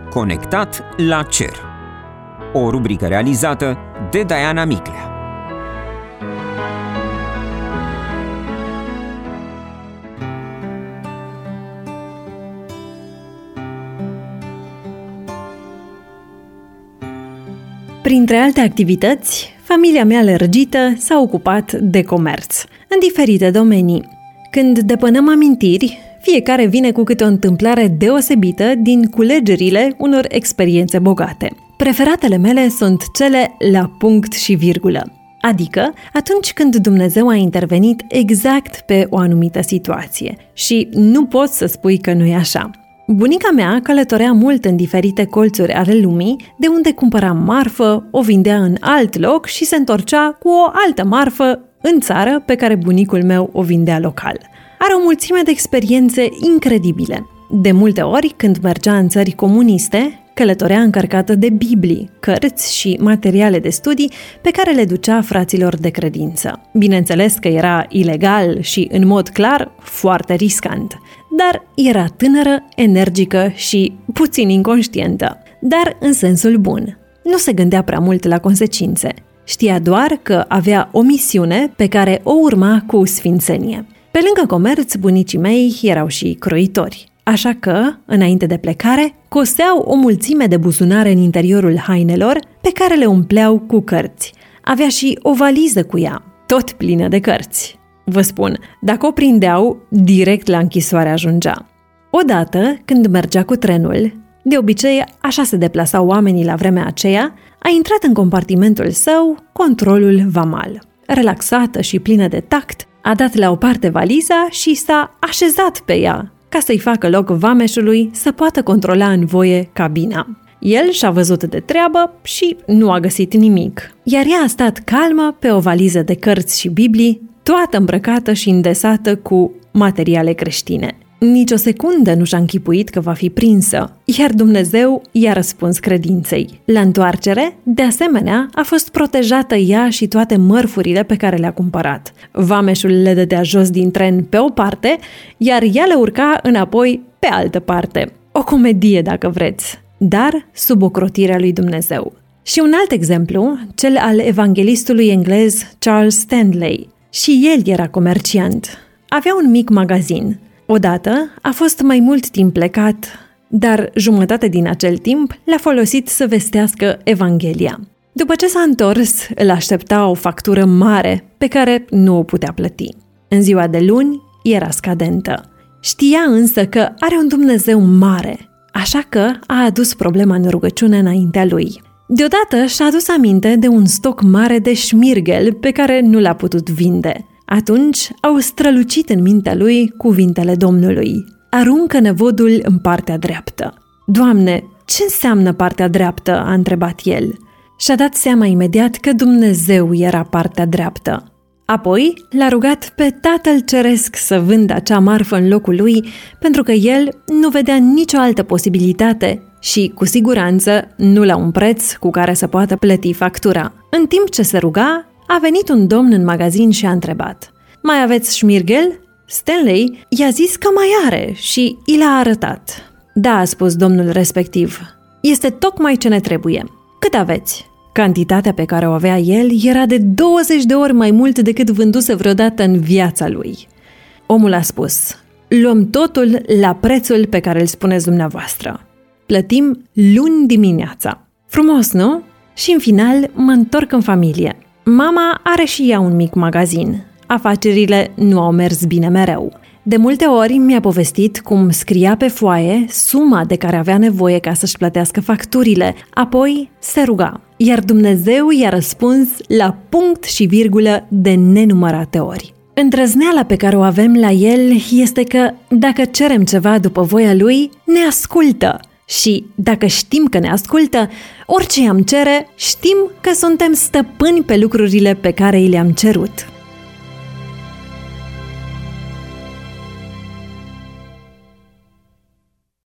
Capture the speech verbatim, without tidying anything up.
Conectat la cer. O rubrică realizată de Diana Miclea. Printre alte activități, familia mea lărgită s-a ocupat de comerț, în diferite domenii. Când depănăm amintiri, fiecare vine cu câte o întâmplare deosebită din culegerile unor experiențe bogate. Preferatele mele sunt cele la punct și virgulă, adică atunci când Dumnezeu a intervenit exact pe o anumită situație. Și nu poți să spui că nu e așa. Bunica mea călătorea mult în diferite colțuri ale lumii, de unde cumpăra marfă, o vindea în alt loc și se întorcea cu o altă marfă în țară pe care bunicul meu o vindea local. Are o mulțime de experiențe incredibile. De multe ori, când mergea în țări comuniste, călătorea încărcată de Biblii, cărți și materiale de studii pe care le ducea fraților de credință. Bineînțeles că era ilegal și, în mod clar, foarte riscant. Dar era tânără, energică și puțin inconștientă, dar în sensul bun. Nu se gândea prea mult la consecințe. Știa doar că avea o misiune pe care o urma cu sfințenie. Pe lângă comerț, bunicii mei erau și croitori. Așa că, înainte de plecare, coseau o mulțime de buzunare în interiorul hainelor pe care le umpleau cu cărți. Avea și o valiză cu ea, tot plină de cărți. Vă spun, dacă o prindeau, direct la închisoare ajungea. Odată, când mergea cu trenul, de obicei așa se deplasau oamenii la vremea aceea, a intrat în compartimentul său controlul vamal. Relaxată și plină de tact, a dat la o parte valiza și s-a așezat pe ea, ca să-i facă loc vameșului să poată controla în voie cabina. El și-a văzut de treabă și nu a găsit nimic, iar ea a stat calmă pe o valiză de cărți și Biblii, toată îmbrăcată și îndesată cu materiale creștine. Nici o secundă nu și-a închipuit că va fi prinsă, iar Dumnezeu i-a răspuns credinței. La întoarcere, de asemenea, a fost protejată ea și toate mărfurile pe care le-a cumpărat. Vameșul le dădea jos din tren pe o parte, iar ea le urca înapoi pe altă parte. O comedie, dacă vreți, dar sub ocrotirea lui Dumnezeu. Și un alt exemplu, cel al evanghelistului englez Charles Stanley. Și el era comerciant. Avea un mic magazin. Odată a fost mai mult timp plecat, dar jumătate din acel timp l-a folosit să vestească Evanghelia. După ce s-a întors, îl aștepta o factură mare pe care nu o putea plăti. În ziua de luni era scadentă. Știa însă că are un Dumnezeu mare, așa că a adus problema în rugăciune înaintea lui. Deodată și-a adus aminte de un stoc mare de șmirghel pe care nu l-a putut vinde. Atunci au strălucit în mintea lui cuvintele Domnului. Aruncă năvodul în partea dreaptă. Doamne, ce înseamnă partea dreaptă? A întrebat el. Și-a dat seama imediat că Dumnezeu era partea dreaptă. Apoi l-a rugat pe Tatăl Ceresc să vândă acea marfă în locul lui, pentru că el nu vedea nicio altă posibilitate și, cu siguranță, nu la un preț cu care să poată plăti factura. În timp ce se ruga, a venit un domn în magazin și a întrebat: mai aveți șmirghel? Stanley i-a zis că mai are și i l-a arătat. Da, a spus domnul respectiv, este tocmai ce ne trebuie. Cât aveți? Cantitatea pe care o avea el era de douăzeci de ori mai mult decât vânduse vreodată în viața lui. Omul a spus: luăm totul la prețul pe care îl spuneți dumneavoastră. Plătim luni dimineața. Frumos, nu? Și în final mă întorc în familie. Mama are și ea un mic magazin. Afacerile nu au mers bine mereu. De multe ori mi-a povestit cum scria pe foaie suma de care avea nevoie ca să-și plătească facturile, apoi se ruga, iar Dumnezeu i-a răspuns la punct și virgulă de nenumărate ori. Îndrăzneala pe care o avem la El este că, dacă cerem ceva după voia Lui, ne ascultă. Și dacă știm că ne ascultă, orice am cere, știm că suntem stăpâni pe lucrurile pe care i le-am cerut.